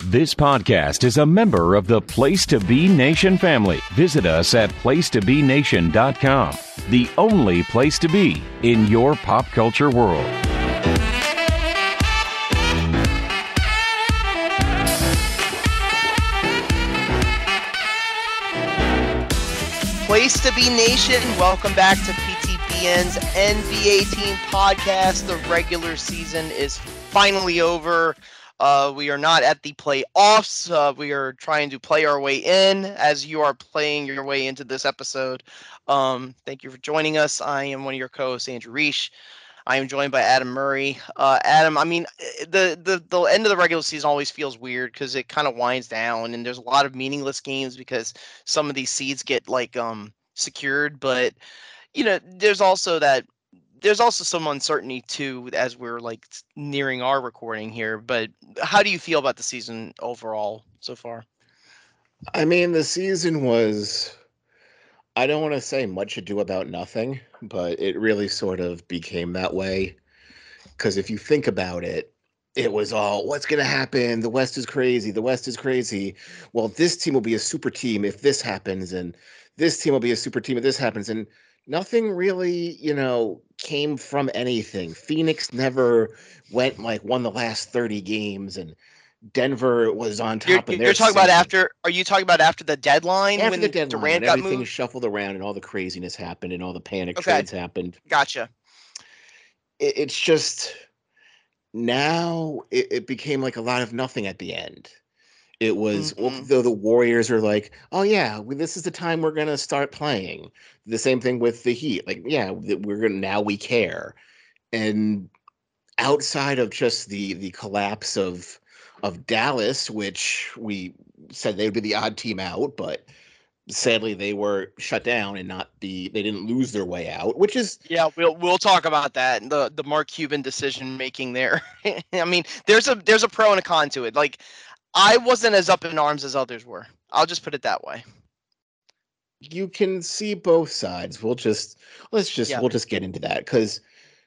This podcast is a member of the Place to Be Nation family. Visit us at placetobenation.com, the only place to be in your pop culture world. Place to Be Nation, welcome back to PTBN's NBA Team Podcast. The regular season is finally over. We are not at the playoffs. We are trying to play our way in as you are playing your way into this episode. Thank you for joining us. I am one of your co-hosts, Andrew Reich. I am joined by Adam Murray. Adam, I mean, the end of the regular season always feels weird because it kind of winds down and there's a lot of meaningless games because some of these seeds get secured. But there's also some uncertainty too as we're nearing our recording here. But how do you feel about the season overall so far? I mean, the season was, I don't want to say much ado about nothing, but it really sort of became that way. Because if you think about it, it was all, what's going to happen? The West is crazy. The West is crazy. Well, this team will be a super team if this happens, and this team will be a super team if this happens. And nothing really, came from anything. Phoenix never won the last 30 games, and Denver was on top of their You're talking about after. Are you talking about after the deadline? After when the deadline, Durant when got everything moved? shuffled around and all the craziness happened and all the panic Okay. trades happened. Gotcha. It's just now it became like a lot of nothing at the end. It was, though the Warriors are like, oh yeah, this is the time we're gonna start playing. The same thing with the Heat. Now we care. And outside of just the collapse of Dallas, which we said they would be the odd team out, but sadly they were shut down and they didn't lose their way out, which is, we'll talk about that, the Mark Cuban decision making there. I mean, there's a pro and a con to it. I wasn't as up in arms as others were. I'll just put it that way. You can see both sides. We'll just get into that because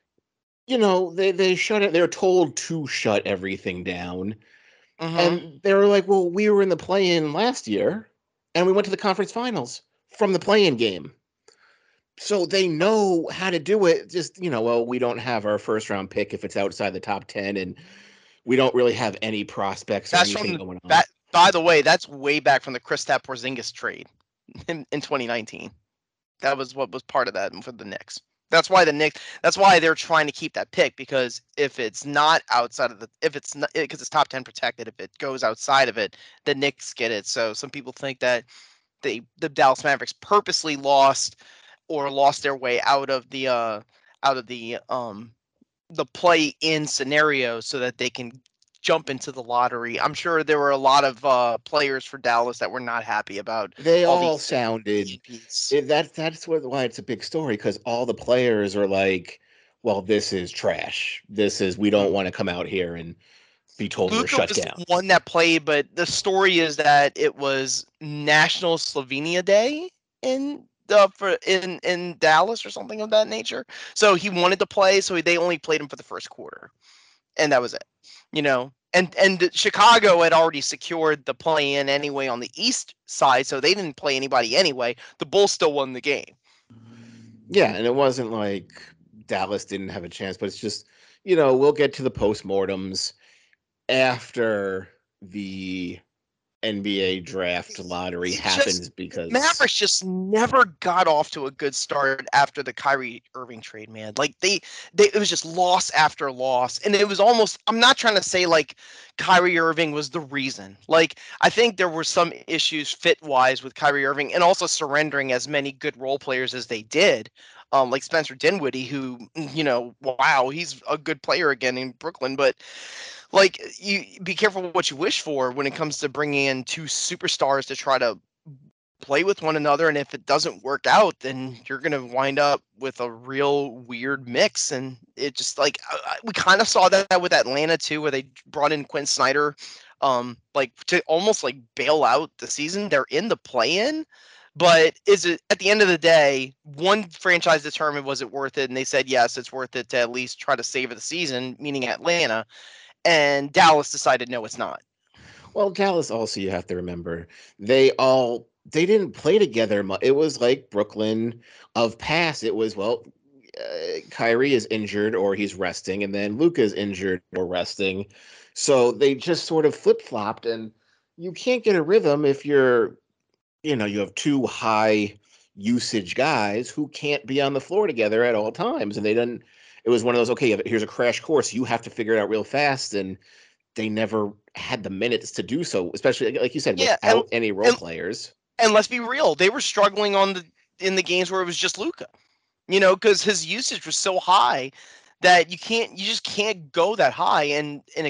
they shut it. They're told to shut everything down, and they were like, "Well, we were in the play-in last year, and we went to the conference finals from the play-in game, so they know how to do it." Just well, we don't have our first-round pick if it's outside the top 10, and we don't really have any prospects or anything going on. By the way, that's way back from the Kristaps Porzingis trade in 2019. That was what was part of that for the Knicks. That's why they're trying to keep that pick, because if it's not outside of because it's top 10 protected, if it goes outside of it, the Knicks get it. So some people think that the Dallas Mavericks purposely lost their way out of the play-in scenario so that they can jump into the lottery. I'm sure there were a lot of players for Dallas that were not happy about. They all sounded that's why it's a big story, because all the players are like, well, this is trash. We don't want to come out here and be told we're shut down. Luka was the one that played, but the story is that it was National Slovenia Day in Dallas or something of that nature. So he wanted to play, so they only played him for the first quarter, and that was it. And Chicago had already secured the play-in anyway on the East side, so they didn't play anybody anyway. The Bulls still won the game. Yeah, and it wasn't like Dallas didn't have a chance, but it's just, we'll get to the postmortems after the NBA draft lottery happens, because Mavericks just never got off to a good start after the Kyrie Irving trade, man. It was just loss after loss, and it was almost, I'm not trying to say Kyrie Irving was the reason. I think there were some issues fit-wise with Kyrie Irving, and also surrendering as many good role players as they did. Like Spencer Dinwiddie, who, wow, he's a good player again in Brooklyn, but you be careful what you wish for when it comes to bringing in two superstars to try to play with one another. And if it doesn't work out, then you're going to wind up with a real weird mix. And it just we kind of saw that with Atlanta too, where they brought in Quinn Snyder, to almost bail out the season. They're in the play-in. But is it, at the end of the day, one franchise determined, was it worth it? And they said, yes, it's worth it to at least try to savor the season, meaning Atlanta. And Dallas decided, no, it's not. Well, Dallas also, you have to remember, they didn't play together much. It was like Brooklyn of past. It was, well, Kyrie is injured or he's resting, and then Luka is injured or resting. So they just sort of flip flopped, and you can't get a rhythm if you have two high usage guys who can't be on the floor together at all times. And they didn't, it was one of those, okay, here's a crash course. You have to figure it out real fast. And they never had the minutes to do so, especially like you said, Yeah, without any role and players. and let's be real, they were struggling in the games where it was just Luka. Because his usage was so high that you just can't go that high and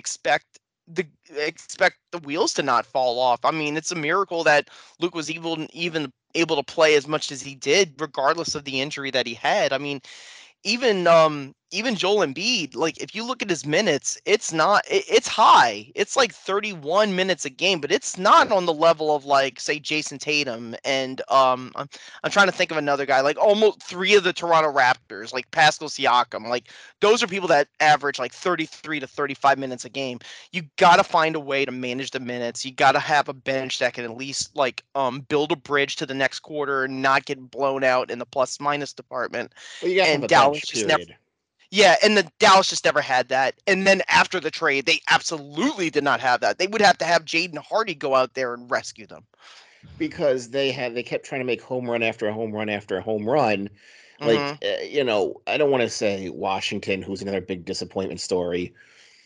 expect the wheels to not fall off. I mean, it's a miracle that Luke was even able to play as much as he did, regardless of the injury that he had. I mean, even Joel Embiid, like if you look at his minutes, it's high. It's like 31 minutes a game, but it's not on the level of like say Jason Tatum and I'm trying to think of another guy, like almost three of the Toronto Raptors, like Pascal Siakam. Like those are people that average like 33 to 35 minutes a game. You got to find a way to manage the minutes. You got to have a bench that can at least like build a bridge to the next quarter and not get blown out in the plus minus department. Well, you got to have And a Dallas bench, just never period. yeah, and the Dallas just never had that. And then after the trade, they absolutely did not have that. They would have to have Jaden Hardy go out there and rescue them. Because they kept trying to make home run after a home run after a home run. Like, Hmm. I don't want to say Washington, who's another big disappointment story.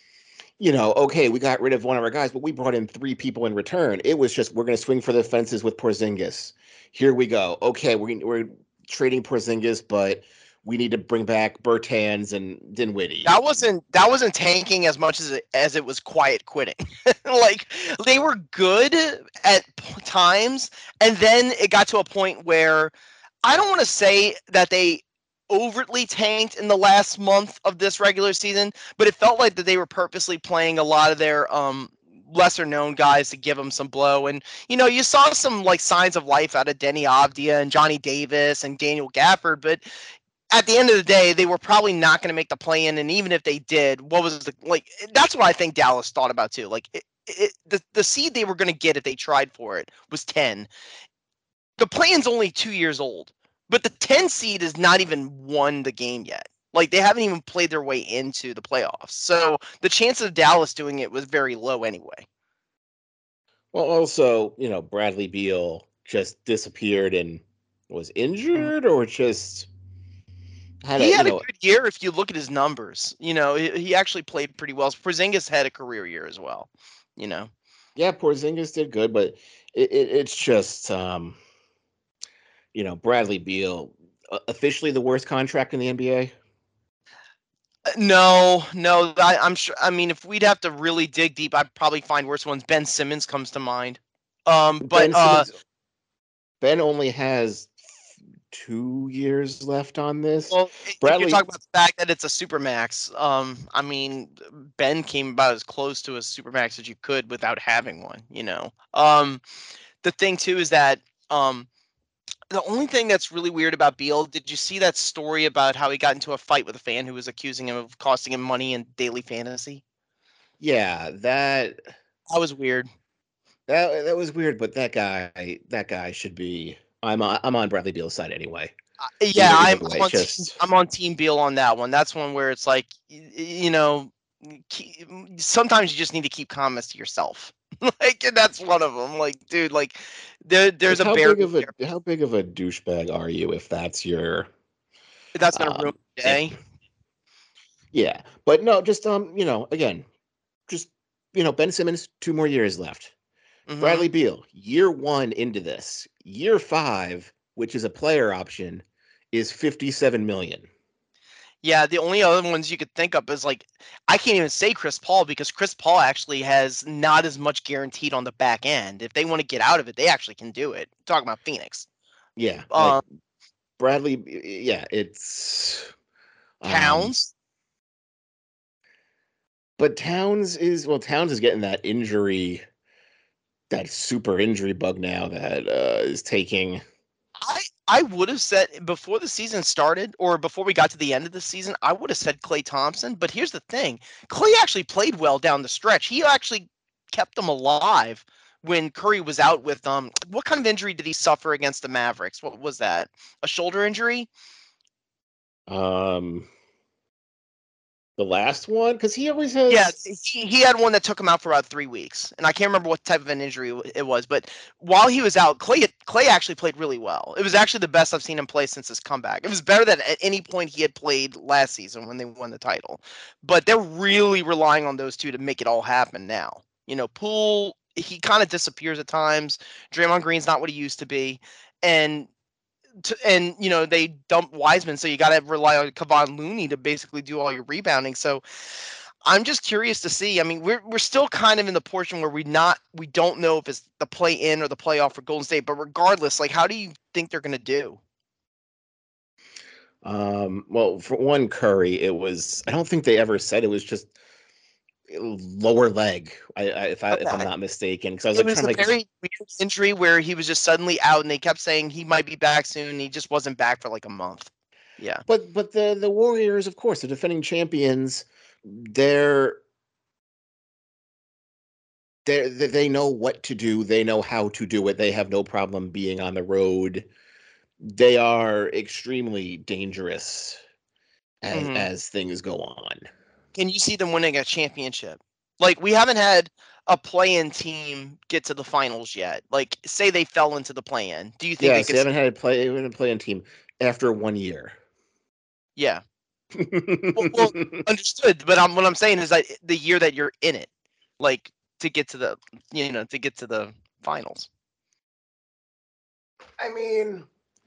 Okay, we got rid of one of our guys, but we brought in three people in return. It was just, we're going to swing for the fences with Porzingis. Here we go. Okay, we're trading Porzingis, but we need to bring back Bertans and Dinwiddie. That wasn't tanking as much as it was quiet quitting. Like they were good at times, and then it got to a point where I don't want to say that they overtly tanked in the last month of this regular season, but it felt like that they were purposely playing a lot of their lesser known guys to give them some blow. And you saw some like signs of life out of Denny Avdia and Johnny Davis and Daniel Gafford, but at the end of the day, they were probably not going to make the play in. And even if they did, what was the like? That's what I think Dallas thought about too. Like the seed they were going to get if they tried for it was 10. The plan's only 2 years old, but the 10 seed has not even won the game yet. Like they haven't even played their way into the playoffs. So the chance of Dallas doing it was very low anyway. Well, also, Bradley Beal just disappeared and was Mhm. injured or just had He a, had a good year if you look at his numbers. He actually played pretty well. Porzingis had a career year as well. You know. yeah, Porzingis did good, but it's just, Bradley Beal, officially the worst contract in the NBA. No, no. I'm sure. I mean, if we'd have to really dig deep, I'd probably find worse ones. Ben Simmons comes to mind. But Ben Simmons, Ben only has 2 years left on this. well, if you're Bradley, talking about the fact that it's a supermax, I mean, Ben came about as close to a supermax as you could without having one. The thing too is that um, the only thing that's really weird about Beal, did you see that story about how he got into a fight with a fan who was accusing him of costing him money in daily fantasy? yeah, That was weird. that was weird, but that guy should be. I'm on Bradley Beal's side anyway. Yeah, Either I'm way, on team. just I'm on Team Beal on that one. That's one where it's like, sometimes you just need to keep comments to yourself. Like, and that's one of them. Like, dude, like, there's like a how barrier big of a there. how big of a douchebag are you if that's your That's gonna ruin um your if day. yeah, but no, just again, just Ben Simmons, 2 more years left. Hmm. Bradley Beal, year one into this, year five, which is a player option, is 57 million. Yeah, the only other ones you could think of is like, I can't even say Chris Paul because Chris Paul actually has not as much guaranteed on the back end. If they want to get out of it, they actually can do it. Talking about Phoenix. Yeah, like Um, Bradley, yeah, it's um Towns. but Towns is getting that injury, that super injury bug now that is taking. I would have said before the season started or before we got to the end of the season, I would have said Clay Thompson. But here's the thing: Clay actually played well down the stretch. He actually kept them alive when Curry was out with what kind of injury did he suffer against the Mavericks? What was that? A shoulder injury? Um, the last one, because he always Yeah, has. he had one that took him out for about 3 weeks, and I can't remember what type of an injury it was. But while he was out, Clay actually played really well. It was actually the best I've seen him play since his comeback. It was better than at any point he had played last season when they won the title. But they're really relying on those two to make it all happen now. Poole, he kind of disappears at times. Draymond Green's not what he used to be, and they dump Wiseman, so you got to rely on Kevon Looney to basically do all your rebounding. So I'm just curious to see. I mean, we're still kind of in the portion where we don't know if it's the play in or the playoff for Golden State. But regardless, like, how do you think they're going to do? Well, for one, Curry, I don't think they ever said it was just lower leg. If I'm not mistaken, because I was It like was trying a to very weird injury where he was just suddenly out, and they kept saying he might be back soon. And he just wasn't back for like a month. Yeah. But the Warriors, of course, the defending champions, they're they know what to do. They know how to do it. They have no problem being on the road. They are extremely dangerous Mm-hmm. as things go on. Can you see them winning a championship? Like, we haven't had a play-in team get to the finals yet. Like, say they fell into the play-in. Do you think they Yes, could? they haven't a play-in team after 1 year. Yeah. Well, understood. But what I'm saying is that the year that you're in it, like, to get to the finals. I mean,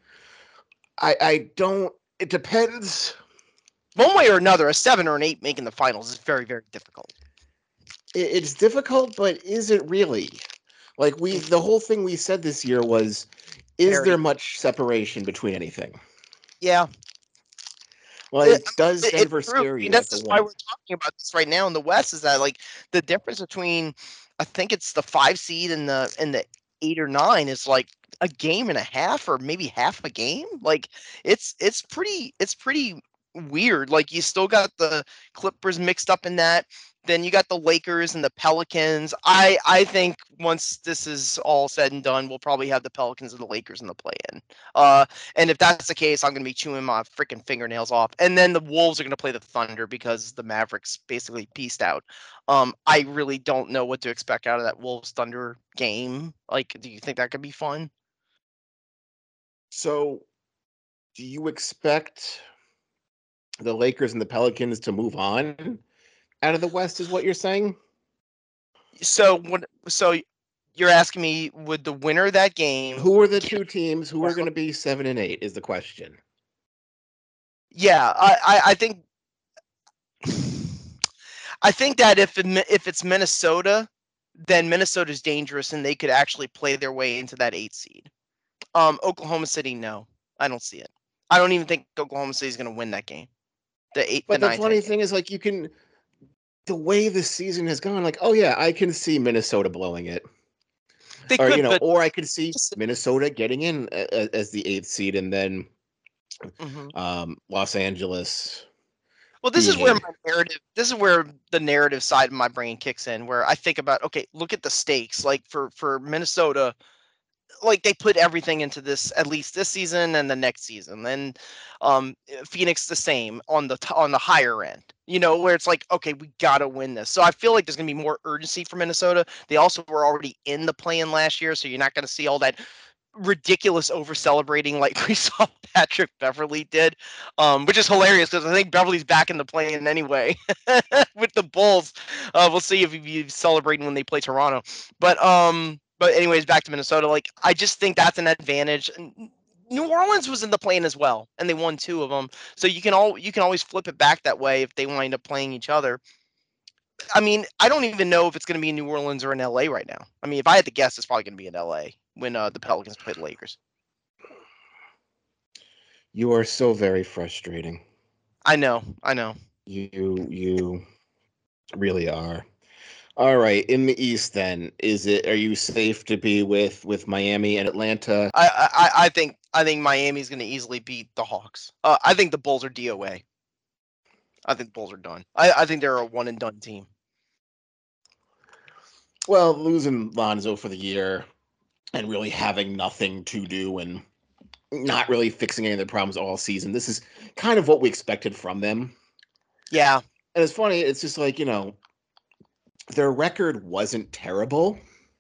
I don't. It depends. One way or another, a 7 or an 8 making the finals is very, very difficult. It's difficult, but is it really? Like the whole thing we said this year was, is there much separation between anything? Yeah. Like, does It's Denver true. I scare mean, you at that's the just why one? we're talking about this right now in the West, is that, like, the difference between, I think it's the 5 seed and the 8 or 9 is like a game and a half, or maybe half a game. Like, it's pretty weird. Like, you still got the Clippers mixed up in that. Then you got the Lakers and the Pelicans. I think once this is all said and done, we'll probably have the Pelicans and the Lakers in the play-in. And if that's the case, I'm going to be chewing my freaking fingernails off. And then the Wolves are going to play the Thunder because the Mavericks basically pieced out. I really don't know what to expect out of that Wolves Thunder game. Like, do you think that could be fun? So, do you expect the Lakers and the Pelicans to move on out of the West? Is what you're saying? So you're asking me, would the winner of that game Who are the get? two teams who are going to be 7 and 8? Is the question. Yeah, I think I think that if it's Minnesota, then Minnesota's dangerous and they could actually play their way into that 8 seed. Oklahoma City, no, I don't see it. I don't even think Oklahoma City is going to win that game. The But the 9-10 funny game. thing is, like, the way the season has gone, like, oh yeah, I can see Minnesota blowing it. They Or could, but or I could see Minnesota getting in as the 8th seed, and then mhm. Los Angeles Well, this is being where in. my narrative. This is where the narrative side of my brain kicks in, where I think about, okay, look at the stakes. Like for Minnesota, like they put everything into this, at least this season and the next season. And Phoenix the same on the higher end. Where it's like, okay, we gotta win this. So I feel like there's gonna be more urgency for Minnesota. They also were already in the play-in last year, so you're not gonna see all that ridiculous over celebrating like we saw Patrick Beverly did, which is hilarious because I think Beverly's back in the play-in anyway with the Bulls. We'll see if he's celebrating when they play Toronto. But anyways, back to Minnesota. Like, I just think that's an advantage. New Orleans was in the play-in as well, and they won 2 of them. So you can always flip it back that way if they wind up playing each other. I mean, I don't even know if it's going to be in New Orleans or in LA right now. I mean, if I had to guess, it's probably going to be in LA when the Pelicans play the Lakers. You are so very frustrating. I know, I know. You really are. All right, in the East, then, are you safe to be with Miami and Atlanta? I think Miami's going to easily beat the Hawks. I think the Bulls are DOA. I think the Bulls are done. I think they're a one and done team. Well, losing Lonzo for the year and really having nothing to do and not really fixing any of the problems all season. This is kind of what we expected from them. Yeah. And it's funny, it's just like, their record wasn't terrible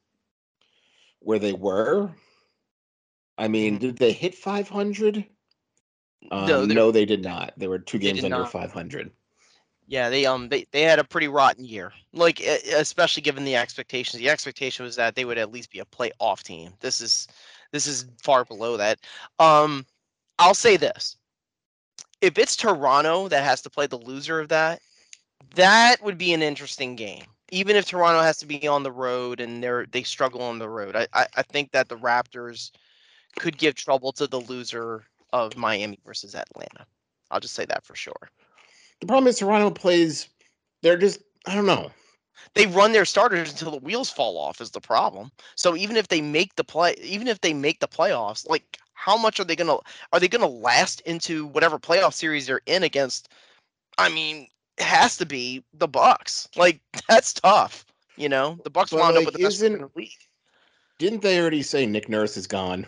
where they were. I mean, Mhm. did they hit 500? No, No, they did not. They were two they games did under not. 500. Yeah, they had a pretty rotten year. Like especially given the expectations. The expectation was that they would at least be a playoff team. This is far below that. Um, I'll say this: if it's Toronto that has to play the loser of that, that would be an interesting game. Even if Toronto has to be on the road and they struggle on the road, I think that the Raptors could give trouble to the loser of Miami versus Atlanta. I'll just say that for sure. The problem is Toronto plays, they're just, I don't know. They run their starters until the wheels fall off is the problem. So even if they make the playoffs, like how much are they gonna last into whatever playoff series they're in against? I mean, it has to be the Bucks. Like that's tough. The Bucks But wound up like, with the best record in the league. didn't they already say Nick Nurse is gone?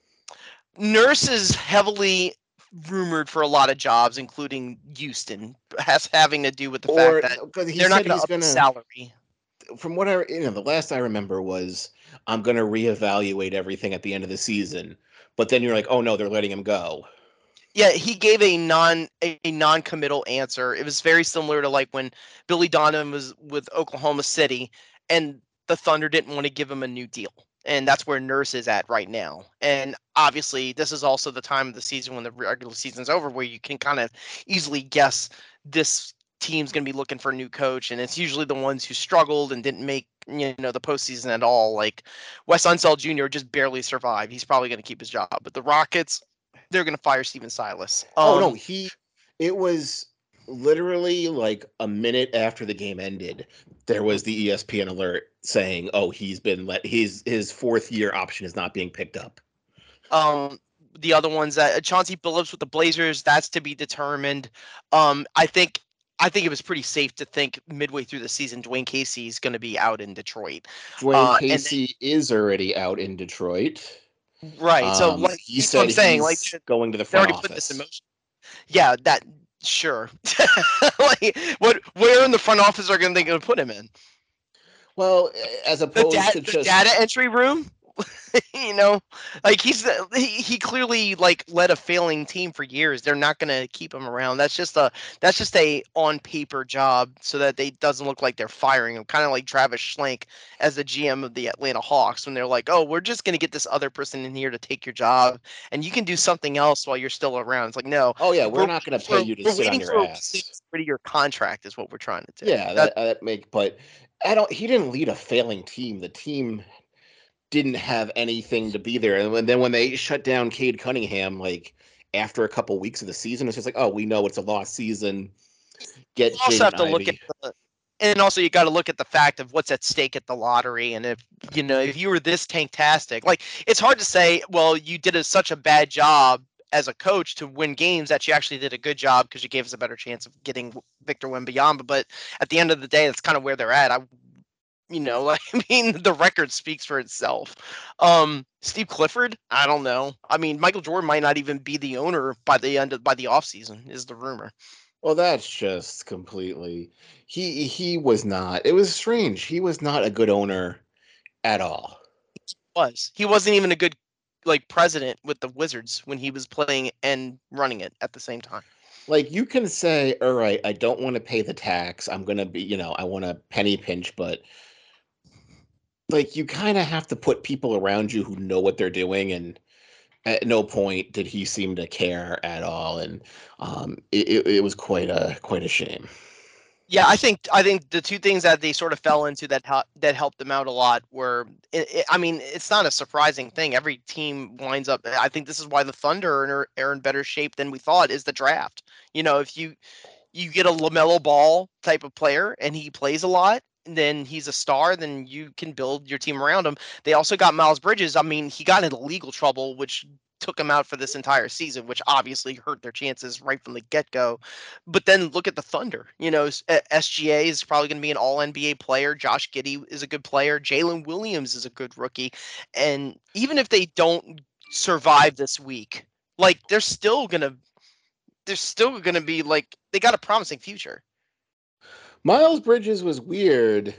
Nurse is heavily rumored for a lot of jobs, including Houston, has having to do with the fact Or that because he they're not said going to he's up the gonna, salary. from what the last I remember was, I'm gonna reevaluate everything at the end of the season. But then you're like, oh no, they're letting him go. Yeah, he gave a non-committal answer. It was very similar to like when Billy Donovan was with Oklahoma City, and the Thunder didn't want to give him a new deal, and that's where Nurse is at right now. And obviously, this is also the time of the season when the regular season's over, where you can kind of easily guess this team's going to be looking for a new coach, and it's usually the ones who struggled and didn't make the postseason at all. Like Wes Unseld Jr. just barely survived. He's probably going to keep his job, but the Rockets, they're going to fire Steven Silas. Oh no, it was literally like a minute after the game ended. There was the ESPN alert saying, "Oh, he's been let his fourth year option is not being picked up." um, the other ones that Chauncey Billups with the Blazers, that's to be determined. I think it was pretty safe to think midway through the season Dwayne Casey is going to be out in Detroit. Dwayne And Casey is already out in Detroit. right, so like He that's what I'm said saying. Like he's going to the they're front already putting this in office. motion. Yeah, that sure. Like where in the front office are they going to put him in? Well, as The opposed to the data just entry room. you know like he clearly like led a failing team for years. They're not going to keep him around. That's just a on paper job so that they doesn't look like they're firing him, kind of like Travis Schlenk as the GM of the Atlanta Hawks, when they're like, oh, we're just going to get this other person in here to take your job and you can do something else while you're still around. It's like, no, oh yeah, we're we're not going waiting to pay for you to we're sit on waiting your for a ass. rid of your contract is what we're trying to do. Yeah, that make but I don't he didn't lead a failing team. The team didn't have anything to be there. And then when they shut down Cade Cunningham, like after a couple weeks of the season, it's just like, oh, we know it's a lost season. Get You also Jaden have to look at Ivey. and also you got to look at the fact of what's at stake at the lottery. And if you were this tanktastic, like it's hard to say, well, you did such a bad job as a coach to win games that you actually did a good job because you gave us a better chance of getting Victor Wembanyama. But at the end of the day, that's kind of where they're at. I mean, the record speaks for itself. Steve Clifford, I don't know. I mean, Michael Jordan might not even be the owner by the offseason, is the rumor. Well, that's just completely he was not. It was strange. He was not a good owner at all. He wasn't even a good like president with the Wizards when he was playing and running it at the same time. Like you can say, all right, I don't want to pay the tax. I'm gonna be, I want to penny pinch, but like you kind of have to put people around you who know what they're doing, and at no point did he seem to care at all, and it was quite a shame. Yeah, I think the two things that they sort of fell into that helped them out a lot were, I mean, it's not a surprising thing. Every team winds up. I think this is why the Thunder are in better shape than we thought. Is the draft. If you get a LaMelo Ball type of player and he plays a lot, then he's a star, then you can build your team around him. They also got Miles Bridges. I mean, he got into legal trouble, which took him out for this entire season, which obviously hurt their chances right from the get-go. But then look at the Thunder. SGA is probably going to be an all-NBA player. Josh Giddey is a good player. Jalen Williams is a good rookie. And even if they don't survive this week, like they're still going to be like they got a promising future. Miles Bridges was weird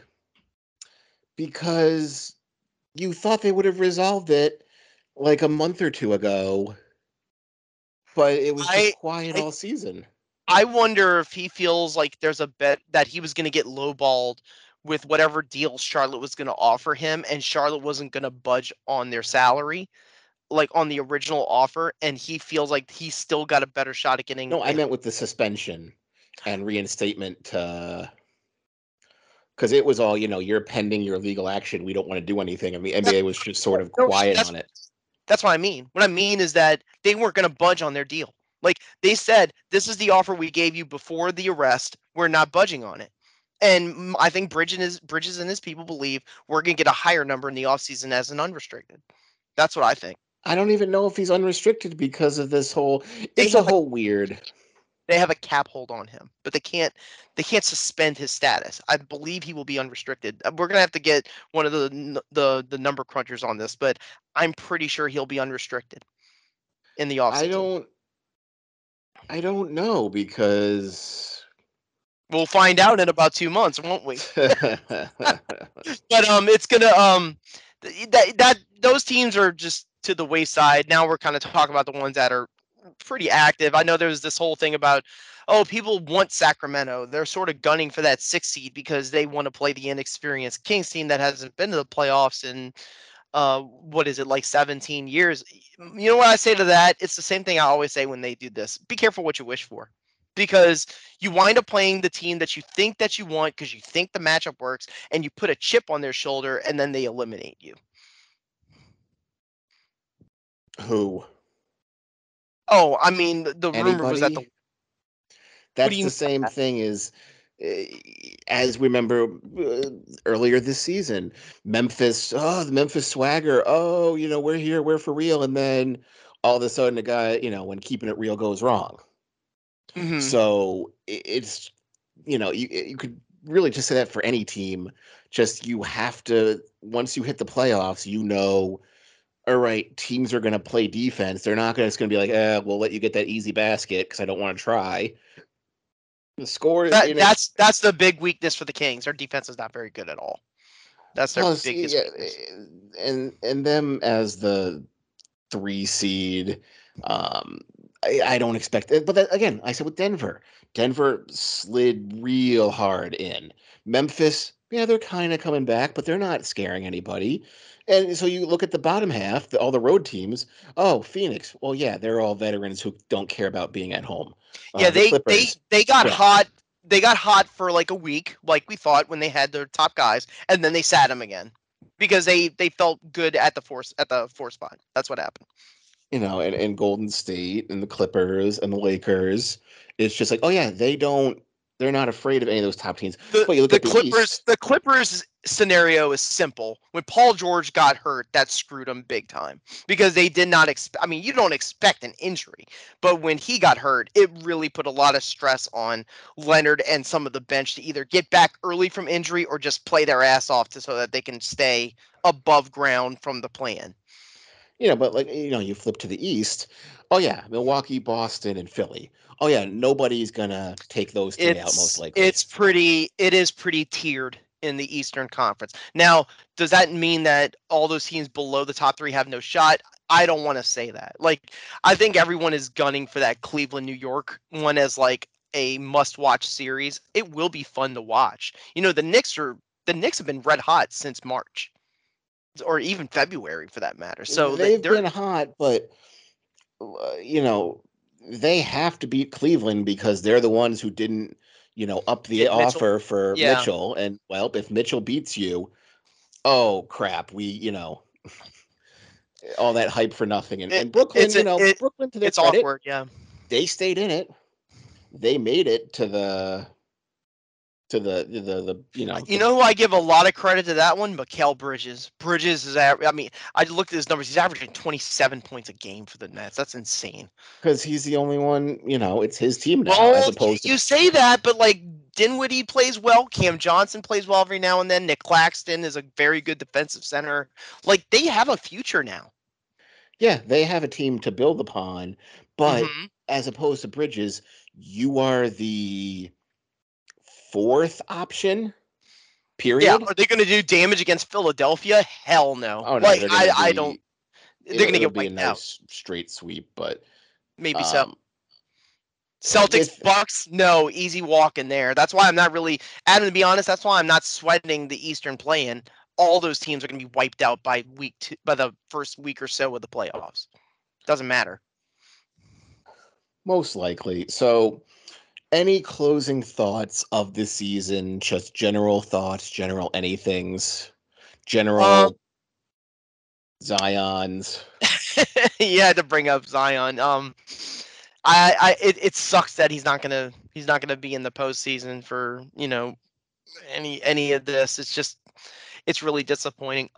because you thought they would have resolved it like a month or two ago, but it was just quiet all season. I wonder if he feels like there's a bet that he was going to get lowballed with whatever deal Charlotte was going to offer him, and Charlotte wasn't going to budge on their salary, like on the original offer, and he feels like he's still got a better shot at getting. No, I meant with the suspension and reinstatement, because it was all, you're pending your legal action. We don't want to do anything. And the NBA was just sort of quiet on it. That's what I mean. What I mean is that they weren't going to budge on their deal. Like they said, this is the offer we gave you before the arrest. We're not budging on it. And I think Bridges and his people believe we're going to get a higher number in the offseason as an unrestricted. That's what I think. I don't even know if he's unrestricted because of this whole. It's a whole weird. They have a cap hold on him, but they can't suspend his status. I believe he will be unrestricted. We're gonna have to get one of the number crunchers on this, but I'm pretty sure he'll be unrestricted in the offseason. I don't know because we'll find out in about 2 months, won't we? But it's gonna that those teams are just to the wayside. Now we're kind of talking about the ones that are pretty active. I know there's this whole thing about, people want Sacramento. They're sort of gunning for that 6th seed because they want to play the inexperienced Kings team that hasn't been to the playoffs in, 17 years. You know what I say to that? It's the same thing I always say when they do this. Be careful what you wish for. Because you wind up playing the team that you think that you want because you think the matchup works, and you put a chip on their shoulder, and then they eliminate you. Who? Oh, I mean, the rumor was that that's the same thing as we remember earlier this season. Memphis, the Memphis Swagger. Oh, we're here, we're for real. And then all of a sudden, a guy, when keeping it real goes wrong. Mm-hmm. So it's, you could really just say that for any team. Just you have to, once you hit the playoffs, all right, teams are going to play defense. They're not just going to be like, we'll let you get that easy basket because I don't want to try. The score is that's the big weakness for the Kings. Their defense is not very good at all. That's their biggest weakness. And them as the 3 seed, I don't expect it. But again, I said with Denver slid real hard in. Memphis, they're kind of coming back, but they're not scaring anybody. And so you look at the bottom half, all the road teams. Oh, Phoenix. Well, yeah, they're all veterans who don't care about being at home. Yeah, they got hot. They got hot for like a week, like we thought when they had their top guys, and then they sat them again because they felt good at the 4 spot. That's what happened. And Golden State and the Clippers and the Lakers. It's just like, oh yeah, they're not afraid of any of those top teams. But you look at the East. The Clippers scenario is simple. When Paul George got hurt, that screwed them big time because they did not expect. I mean, you don't expect an injury, but when he got hurt, it really put a lot of stress on Leonard and some of the bench to either get back early from injury or just play their ass off so that they can stay above ground from the plan. But you flip to the East. Oh yeah, Milwaukee, Boston, and Philly. Oh yeah, nobody's gonna take those 3 out most likely. It is pretty tiered in the Eastern Conference. Now, does that mean that all those teams below the top 3 have no shot? I don't want to say that. Like, I think everyone is gunning for that Cleveland, New York one as like a must-watch series. It will be fun to watch. The Knicks have been red hot since March, or even February for that matter. So they've been hot, but they have to beat Cleveland because they're the ones who didn't, up the offer for Mitchell. And well, if Mitchell beats you, oh crap, we, all that hype for nothing. And Brooklyn, Brooklyn to their credit, awkward, yeah. They stayed in it. They made it to the to the You know who I give a lot of credit to that one? Mikal Bridges. Bridges is, I mean, I looked at his numbers. He's averaging 27 points a game for the Nets. That's insane. because he's the only one, it's his team now, as Well, opposed to you say that, but like Dinwiddie plays well. Cam Johnson plays well every now and then. Nick Claxton is a very good defensive center. Like, they have a future now. yeah, they have a team to build upon, but Mm-hmm. as opposed to Bridges, you are the fourth option. Yeah, Period. are they going to do damage against Philadelphia? Hell no. Oh no, Like, they're gonna I don't. be. They're going to It'll get be a wiped out. nice straight sweep, but Maybe so. um, Celtics, with Bucks, no, easy walk in there. That's why I'm not really, Adam, to be honest, that's why I'm not sweating the Eastern play-in. All those teams are going to be wiped out by by the first week or so of the playoffs. Doesn't matter. most likely. So, any closing thoughts of the season? Just general thoughts, general anythings, Um, general Zion's. you had to bring up Zion. It sucks that he's not gonna be in the postseason for any of this. It's really disappointing.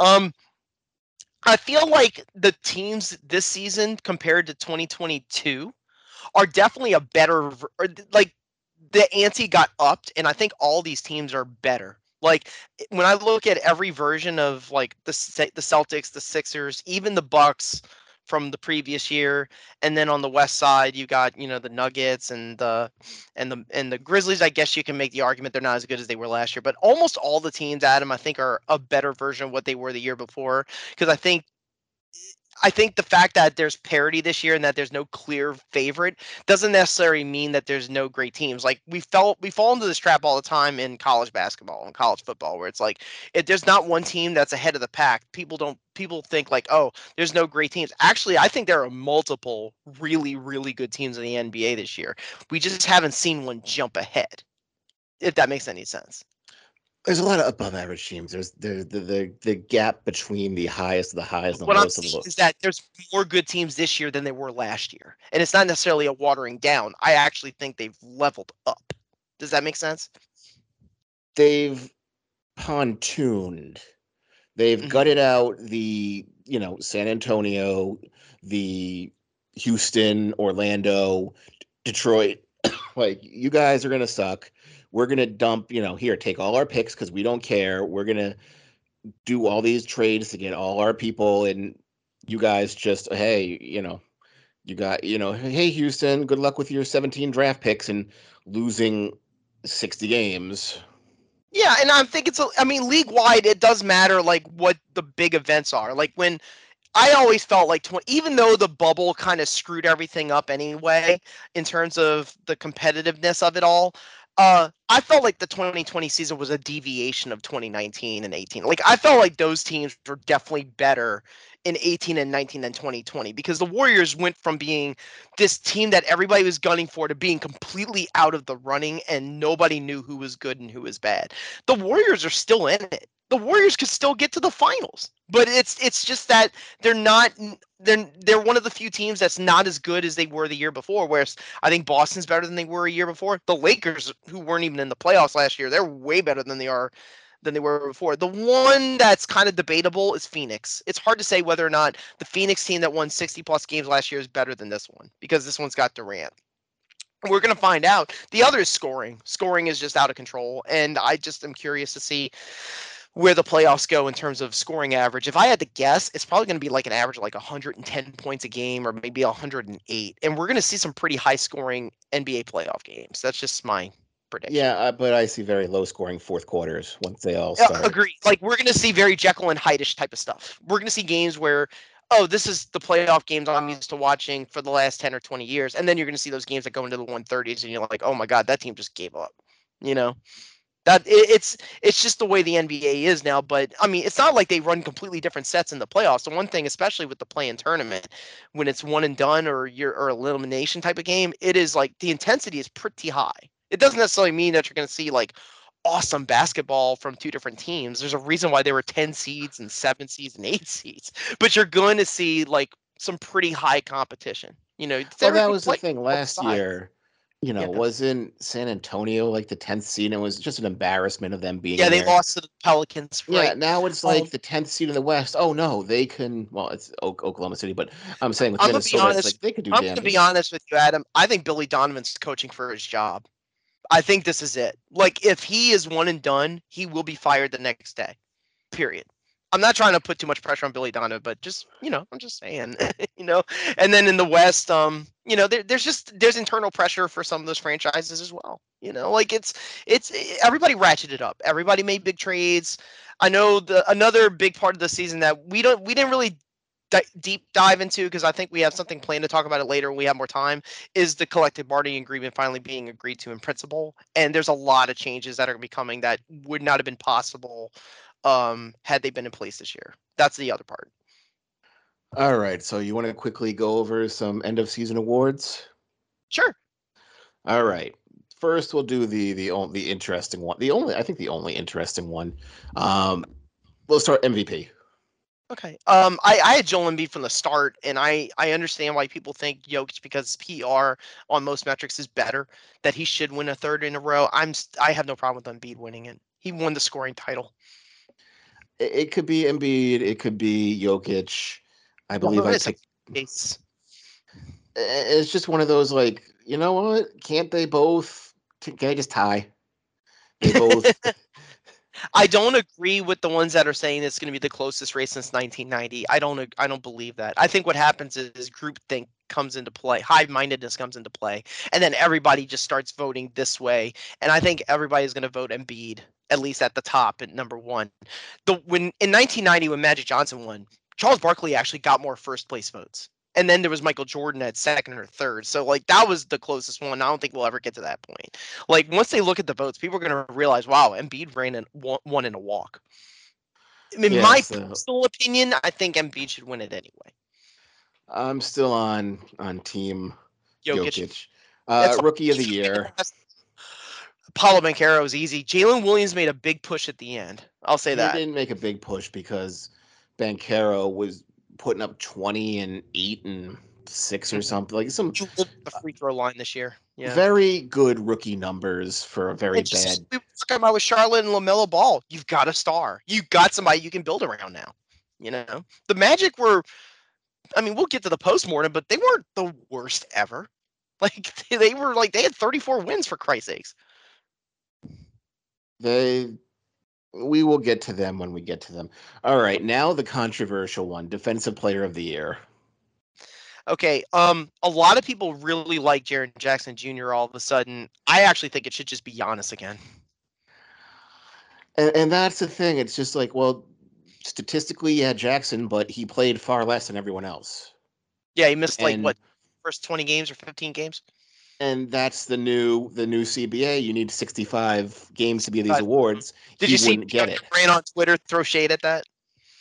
I feel like the teams this season compared to 2022 are definitely a better like the ante got upped, and I think all these teams are better. Like when I look at every version of like the Celtics, the Sixers, even the Bucks from the previous year, and then on the West side you got the Nuggets and the Grizzlies. I guess you can make the argument they're not as good as they were last year, but almost all the teams, Adam, I think are a better version of what they were the year before. Because I think the fact that there's parity this year and that there's no clear favorite doesn't necessarily mean that there's no great teams. Like we fall into this trap all the time in college basketball and college football, where it's like if there's not one team that's ahead of the pack, people think like, oh, there's no great teams. Actually, I think there are multiple really, really good teams in the NBA this year. We just haven't seen one jump ahead, if that makes any sense. There's a lot of above average teams. There's the gap between the highest of the highs and the What I'm lowest of the saying low. is that there's more good teams this year than there were last year. And it's not necessarily a watering down. I actually think they've leveled up. Does that make sense? They've pontooned. They've Hmm. gutted out the, San Antonio, the Houston, Orlando, Detroit. Like, you guys are going to suck. We're going to dump, here, take all our picks because we don't care. We're going to do all these trades to get all our people. And you guys just, hey, you got, hey, Houston, good luck with your 17 draft picks and losing 60 games. Yeah, and I think I mean, league wide, it does matter like what the big events are. Like when I always felt like even though the bubble kind of screwed everything up anyway in terms of the competitiveness of it all, I felt like the 2020 season was a deviation of 2019 and 18. Like I felt like those teams were definitely better in 18 and 19 than 2020 because the Warriors went from being this team that everybody was gunning for to being completely out of the running and nobody knew who was good and who was bad. The Warriors are still in it. The Warriors could still get to the finals, but it's just that they're not they're one of the few teams that's not as good as they were the year before. Whereas I think Boston's better than they were a year before. The Lakers, who weren't even in the playoffs last year, they're way better than they were before. The one that's kind of debatable is Phoenix. It's hard to say whether or not the Phoenix team that won 60 plus games last year is better than this one because this one's got Durant. We're going to find out. The other is scoring. Scoring is just out of control. And I just am curious to see where the playoffs go in terms of scoring average. If I had to guess, it's probably going to be like an average of like 110 points a game or maybe 108. And we're going to see some pretty high scoring NBA playoff games. That's just my prediction. Yeah, but I see very low scoring fourth quarters once they all start. Agree. Like we're going to see very Jekyll and Hyde-ish type of stuff. We're going to see games where, oh, this is the playoff games I'm used to watching for the last 10 or 20 years. And then you're going to see those games that go into the 130s and you're like, oh my God, that team just gave up. You know? It's just the way the NBA is now. But I mean, it's not like they run completely different sets in the playoffs. The one thing, especially with the play-in tournament, when it's one and done or elimination type of game, it is like the intensity is pretty high. It doesn't necessarily mean that you're going to see like awesome basketball from two different teams. There's a reason why there were 10 seeds and 7 seeds and 8 seeds. But you're going to see like some pretty high competition. Well, that Everybody was the play thing both last sides. year. Yeah. Wasn't San Antonio like the 10th seed? And it was just an embarrassment of them being Yeah, in they there. lost to the Pelicans, Yeah, right? now it's like the 10th seed in the West. Oh no, they can. Well, it's Oklahoma City, but I'm saying with I'm gonna be Minnesota, it's honest. like they could do I'm gonna be damage. honest with you, Adam. I think Billy Donovan's coaching for his job. I think this is it. Like, if he is one and done, he will be fired the next day. Period. I'm not trying to put too much pressure on Billy Donovan, but just I'm just saying, And then in the West, there's internal pressure for some of those franchises as well. Like it's everybody ratcheted up. Everybody made big trades. I know another big part of the season that we didn't really deep dive into, because I think we have something planned to talk about it later when we have more time, is the collective bargaining agreement finally being agreed to in principle. And there's a lot of changes that are going to be coming that would not have been possible had they been in place this year. That's the other part. All right, so you want to quickly go over some end of season awards? Sure. All right. First, we'll do the interesting one. The only interesting one. We'll start MVP. Okay. I had Joel Embiid from the start, and I understand why people think Jokic, because PR on most metrics is better, that he should win a third in a row. I have no problem with Embiid winning it. He won the scoring title. It could be Embiid. It could be Jokic. I believe I Giannis picked. case. It's just one of those, like, you know what? Can't they both? Can I just tie? They both. I don't agree with the ones that are saying it's going to be the closest race since 1990. I don't believe that. I think what happens is groupthink comes into play, high-mindedness comes into play, and then everybody just starts voting this way. And I think everybody's going to vote Embiid, at least at the top at number one. When in 1990, when Magic Johnson won, Charles Barkley actually got more first place votes. And then there was Michael Jordan at second or third. So like that was the closest one. I don't think we'll ever get to that point. Like once they look at the votes, people are going to realize, wow, Embiid ran and won in a walk. In Yeah, my so personal opinion, I think Embiid should win it anyway. I'm still on team Jokic. Jokic. It's Rookie of the year. Paulo Banchero is easy. Jalen Williams made a big push at the end. I'll say He that. didn't make a big push because Banchero was putting up 20 and 8 and 6 or Mhm. something. Like some He lived the free throw line this year. Yeah. very good rookie numbers for a very And just bad. we were talking about with Charlotte and LaMelo Ball, you've got a star. You've got somebody you can build around now. The Magic were. I mean, we'll get to the postmortem, but they weren't the worst ever. Like they were like they had 34 wins, for Christ's sakes. We will get to them when we get to them. All right, now the controversial one, defensive player of the year. Okay, a lot of people really like Jaren Jackson Jr. all of a sudden. I actually think it should just be Giannis again. And that's the thing. It's just like, well, statistically, yeah, Jackson, but he played far less than everyone else. Yeah, he missed like And what, first 20 games or 15 games? that's the new CBA. You need 65 games to be these But awards. did He you see wouldn't get it. Grant on Twitter throw shade at that?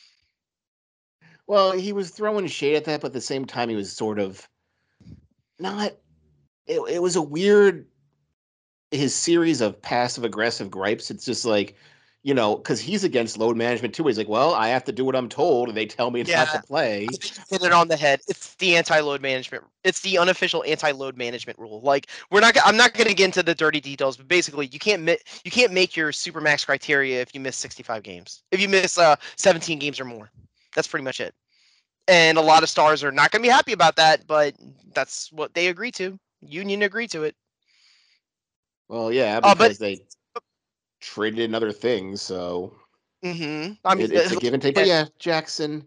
Well, he was throwing shade at that, but at the same time, he was sort of not. It was a weird, his series of passive aggressive gripes. It's just like, because he's against load management too. He's like, well, I have to do what I'm told, and they tell me not to Yeah, play. I think you hit it on the head. It's the anti-load management. It's the unofficial anti-load management rule. Like I'm not going to get into the dirty details, but basically, you can't make your supermax criteria if you miss 65 games. If you miss 17 games or more, that's pretty much it. And a lot of stars are not going to be happy about that, but that's what they agree to. Union agreed to it. Well, yeah, But because they traded in other things, so I mean, it's a give and take. But yeah, Jackson.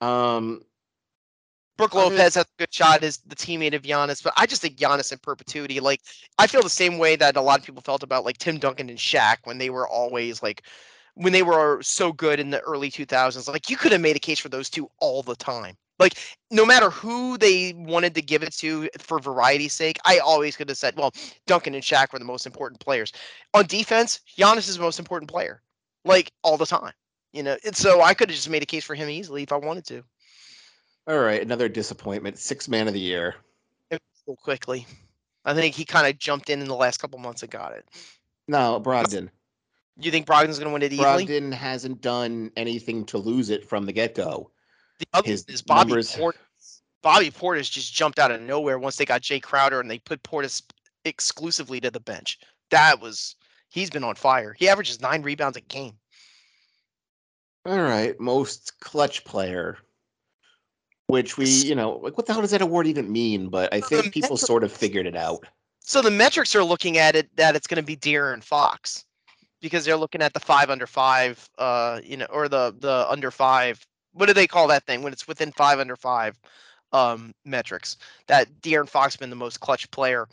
Brooke Other Lopez has a good shot as the teammate of Giannis, but I just think Giannis in perpetuity. Like I feel the same way that a lot of people felt about like Tim Duncan and Shaq when they were always like when they were so good in the early 2000s. Like you could have made a case for those two all the time. Like no matter who they wanted to give it to for variety's sake, I always could have said, well, Duncan and Shaq were the most important players. On defense, Giannis is the most important player. Like all the time. And so I could have just made a case for him easily if I wanted to. All right, another disappointment. Sixth man of the year. So quickly. I think he kind of jumped in the last couple months and got it. No, Brogdon. You think Brogdon's going to win it easily? Brogdon hasn't done anything to lose it from the get-go. The other His is numbers. Bobby Portis just jumped out of nowhere once they got Jay Crowder and they put Portis exclusively to the bench. He's been on fire. He averages 9 rebounds a game. All right, most clutch player, which like, what the hell does that award even mean? But I think people sort of figured it out. So the metrics are looking at it that it's going to be De'Aaron Fox, because they're looking at the 5 under 5, or the under 5. What do they call that thing when it's within 5 under 5 metrics? That De'Aaron Fox has been the most clutch player.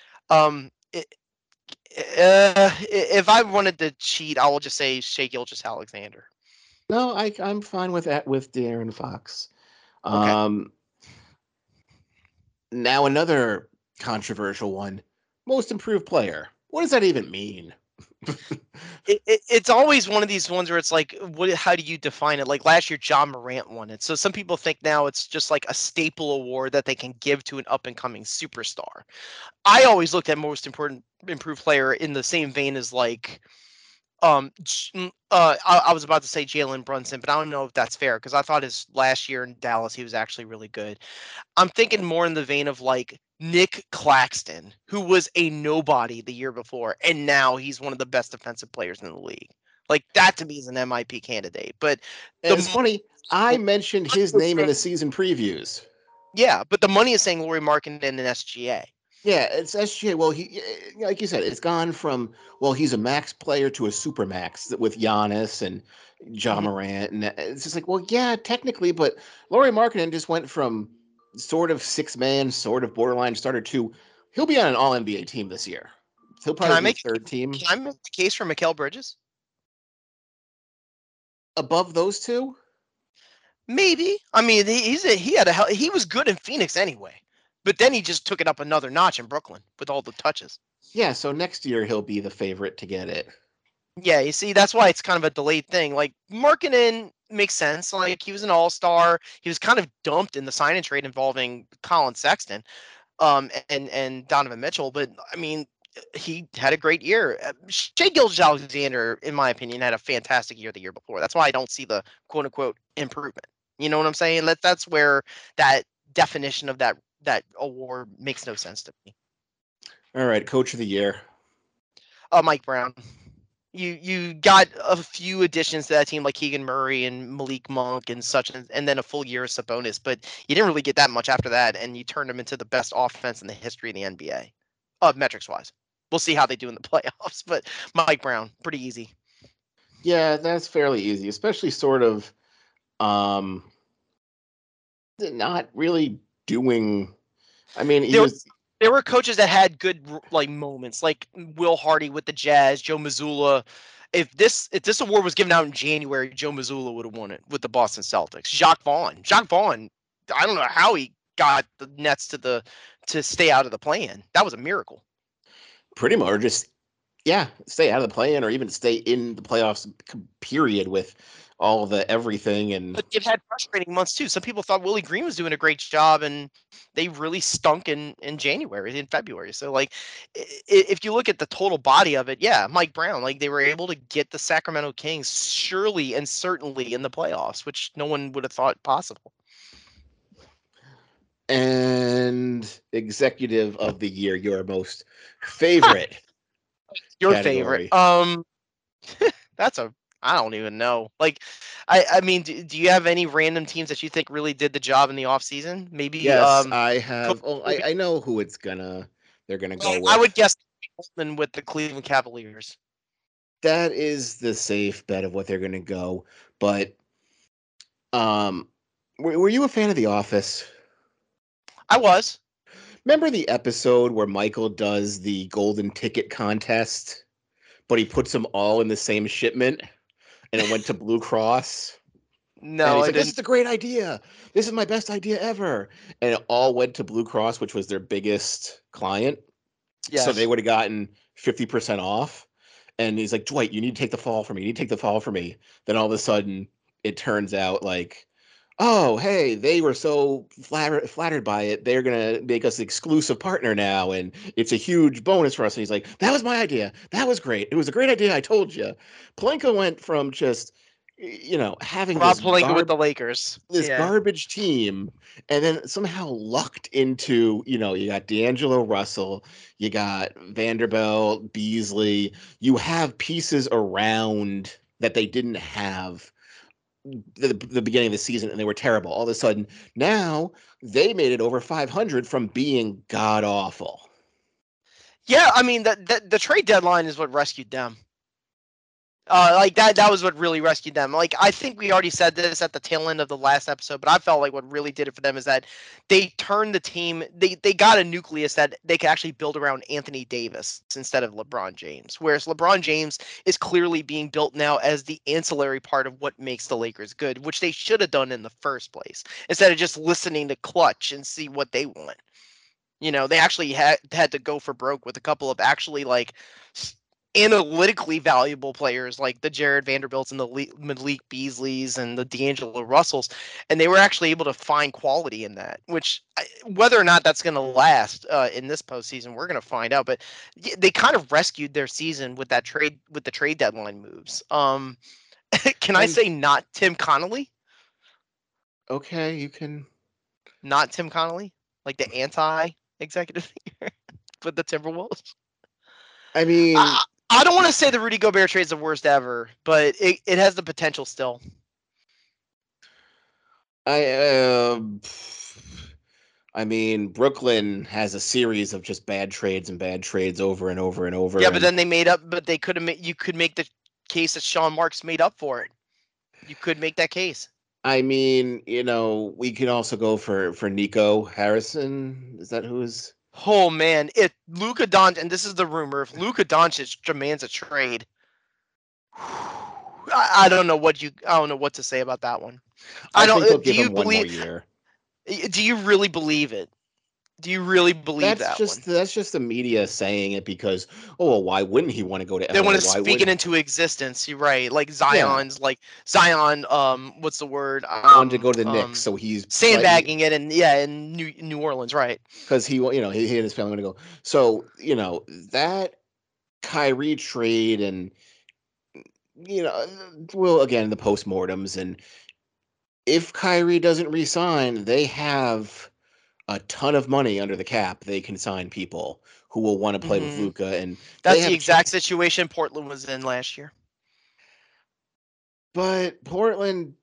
If I wanted to cheat, I will just say Shai Gilgeous-Alexander. No, I'm fine with that with De'Aaron Fox. Okay. Now another controversial one: most improved player. What does that even mean? It's always one of these ones where it's like, how do you define it? Like last year, John Morant won it. So some people think now it's just like a staple award that they can give to an up and coming superstar. I always looked at most improved player in the same vein as like, I was about to say Jalen Brunson, but I don't know if that's fair because I thought his last year in Dallas, he was actually really good. I'm thinking more in the vein of like Nick Claxton, who was a nobody the year before, and now he's one of the best defensive players in the league. Like that to me is an MIP candidate. But it's funny, I mentioned his name in the season previews. Yeah, but the money is saying Lauri Markkanen and SGA. Yeah, it's SGA. Well, he, like you said, it's gone from, well, he's a max player to a super max with Giannis and John Morant, and it's just like, well, yeah, technically, but Lauri Markkanen just went from sort of 6-man, sort of borderline starter to he'll be on an All NBA team this year. He'll probably be third team. Can I make the case for Mikal Bridges above those two? Maybe. I mean, he was good in Phoenix anyway. But then he just took it up another notch in Brooklyn with all the touches. Yeah, so next year he'll be the favorite to get it. Yeah, you see, that's why it's kind of a delayed thing. Like, Markkanen makes sense. Like, he was an all-star. He was kind of dumped in the sign and trade involving Colin Sexton and Donovan Mitchell. But, I mean, he had a great year. Shai Gilgeous-Alexander, in my opinion, had a fantastic year the year before. That's why I don't see the quote-unquote improvement. You know what I'm saying? That's where that definition of that award makes no sense to me. All right, coach of the year. Mike Brown. You got a few additions to that team like Keegan Murray and Malik Monk and such, and then a full year of Sabonis, but you didn't really get that much after that, and you turned them into the best offense in the history of the NBA, metrics wise. We'll see how they do in the playoffs, but Mike Brown, pretty easy. Yeah, that's fairly easy, especially sort of not really doing. I mean, there were coaches that had good like moments, like Will Hardy with the Jazz, Joe Mazzulla. If this award was given out in January, Joe Mazzulla would have won it with the Boston Celtics. Jacques Vaughn, I don't know how he got the Nets to stay out of the play-in. That was a miracle. Pretty much, just stay out of the play-in or even stay in the playoffs. Period with all the everything. And but they've had frustrating months too. Some people thought Willie Green was doing a great job, and they really stunk in January, in February. So like, if you look at the total body of it, yeah, Mike Brown, like they were able to get the Sacramento Kings surely and certainly in the playoffs, which no one would have thought possible. And executive of the year, your most favorite. Your category. favorite. I don't even know. Like, I mean, do you have any random teams that you think really did the job in the offseason? Maybe. Yes, I have. I know who they're gonna go with. I would guess with the Cleveland Cavaliers. That is the safe bet of what they're gonna go. But, were you a fan of The Office? I was. Remember the episode where Michael does the golden ticket contest, but he puts them all in the same shipment, and it went to Blue Cross? No, he's like, this is a great idea. This is my best idea ever. And it all went to Blue Cross, which was their biggest client. Yes. So they would have gotten 50% off. And he's like, Dwight, you need to take the fall for me. You need to take the fall for me. Then all of a sudden, it turns out like, oh, hey, they were so flattered by it. They're going to make us an exclusive partner now. And it's a huge bonus for us. And he's like, that was my idea. That was great. It was a great idea. I told you. Pelinka went from just having Rob Pelinka with the Lakers. this Yeah. garbage team, and then somehow lucked into, you got D'Angelo Russell, you got Vanderbilt, Beasley, you have pieces around that they didn't have the beginning of the season, and they were terrible. All of a sudden, now they made it over 500 from being god awful. Yeah, I mean the trade deadline is what rescued them. Like that was what really rescued them. Like, I think we already said this at the tail end of the last episode, but I felt like what really did it for them is that they turned the team. They got a nucleus that they could actually build around Anthony Davis instead of LeBron James. Whereas LeBron James is clearly being built now as the ancillary part of what makes the Lakers good, which they should have done in the first place instead of just listening to Clutch and see what they want. They actually had to go for broke with a couple of actually like analytically valuable players like the Jared Vanderbilts and the Malik Beasleys and the D'Angelo Russells, and they were actually able to find quality in that. Which, whether or not that's going to last in this postseason, we're going to find out. But they kind of rescued their season with that trade, with the trade deadline moves. Can I say not Tim Connolly? Okay, you can. Not Tim Connolly, like the anti-executive with the Timberwolves. I mean, I don't want to say the Rudy Gobert trade is the worst ever, but it has the potential still. I mean, Brooklyn has a series of just bad trades and bad trades over and over and over. Yeah, but then they made up. But they could have. You could make the case that Sean Marks made up for it. You could make that case. I mean, we can also go for Nico Harrison. Is that who is? Oh man, if Luka Doncic, and this is the rumor, if Luka Doncic demands a trade, I don't know what to say about that one. I think they'll give him one more year. Do you really believe it? Do you really believe that's one? just the media saying it because, why wouldn't he want to go to LA? They want to speak it into existence. You're right. Like Zion's, like Zion. What's the word? Wanted to go to the Knicks, so he's sandbagging it, and in New Orleans, right? Because he and his family want to go. So that Kyrie trade, and well, again, the postmortems, and if Kyrie doesn't resign, they have a ton of money under the cap. They can sign people who will want to play with Luka, and that's the exact situation Portland was in last year. But Portland,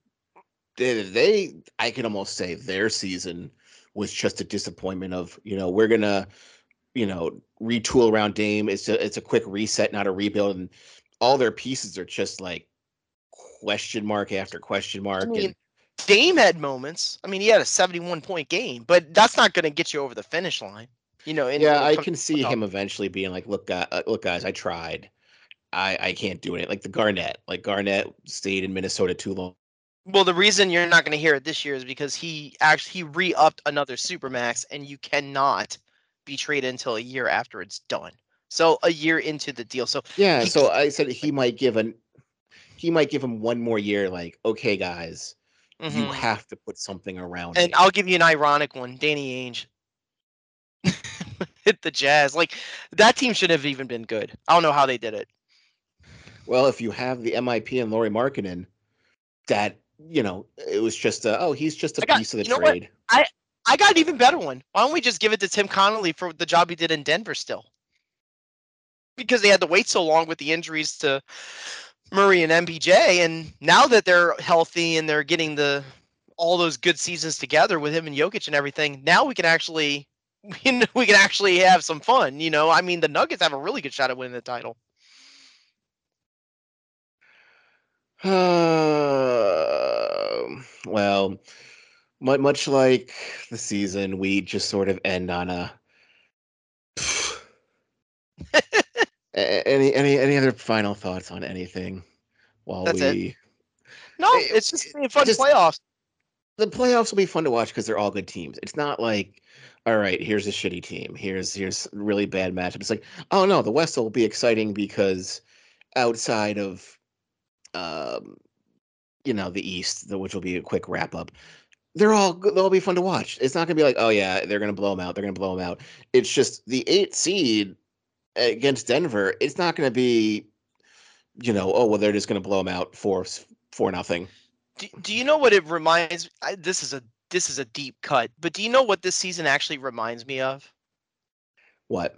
I can almost say their season was just a disappointment of, we're gonna, retool around Dame. It's a quick reset, not a rebuild, and all their pieces are just like question mark after question mark. I mean, Dame had moments. I mean, he had a 71-point game, but that's not going to get you over the finish line. I can see him eventually being like, look, guys, I tried. I can't do it. Like Garnett stayed in Minnesota too long. Well, the reason you're not going to hear it this year is because he re-upped another supermax, and you cannot be traded until a year after it's done. So a year into the deal. So yeah, so I said he might give him one more year. Like, okay, guys, you have to put something around. And I'll give you an ironic one: Danny Ainge hit the Jazz. Like, that team should have even been good. I don't know how they did it. Well, if you have the MIP and Lauri Markkanen, that it was just he's just a piece of the trade. I got an even better one. Why don't we just give it to Tim Connolly for the job he did in Denver still? Because they had to wait so long with the injuries to Murray and MPJ, and now that they're healthy and they're getting all those good seasons together with him and Jokic and everything, now we can actually have some fun. I mean, the Nuggets have a really good shot at winning the title. Well, much like the season, we just sort of end on a. Any other final thoughts on anything? That's it. No, it's just fun playoffs. The playoffs will be fun to watch because they're all good teams. It's not like, all right, here's a shitty team. Here's really bad matchup. It's like, oh no, the West will be exciting because outside of, the East, which will be a quick wrap up. They'll be fun to watch. It's not gonna be like, oh yeah, they're gonna blow them out. They're gonna blow them out. It's just the 8th seed against Denver. It's not gonna be, oh well, they're just gonna blow them out 4 4-0. Do you know what it reminds? This is a deep cut, but do you know what this season actually reminds me of? What?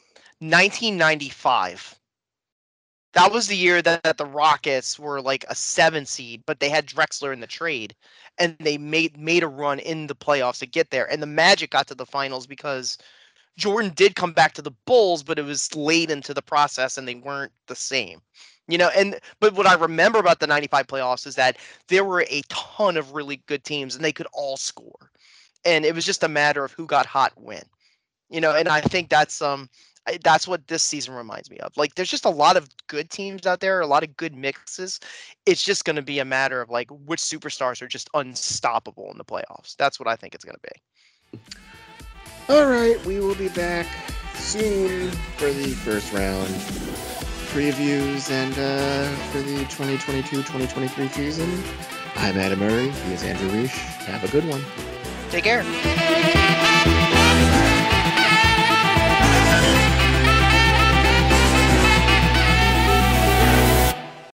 1995. That was the year that the Rockets were like a 7 seed, but they had Drexler in the trade, and they made a run in the playoffs to get there. And the Magic got to the finals because Jordan did come back to the Bulls, but it was late into the process, and they weren't the same. But what I remember about the 95 playoffs is that there were a ton of really good teams, and they could all score. And it was just a matter of who got hot when. And I think that's what this season reminds me of. Like, there's just a lot of good teams out there, a lot of good mixes. It's just going to be a matter of like which superstars are just unstoppable in the playoffs. That's what I think it's going to be. All right, we will be back soon for the first round previews and for the 2022-2023 season. I'm Adam Murray. He is Andrew Reich. Have a good one. Take care.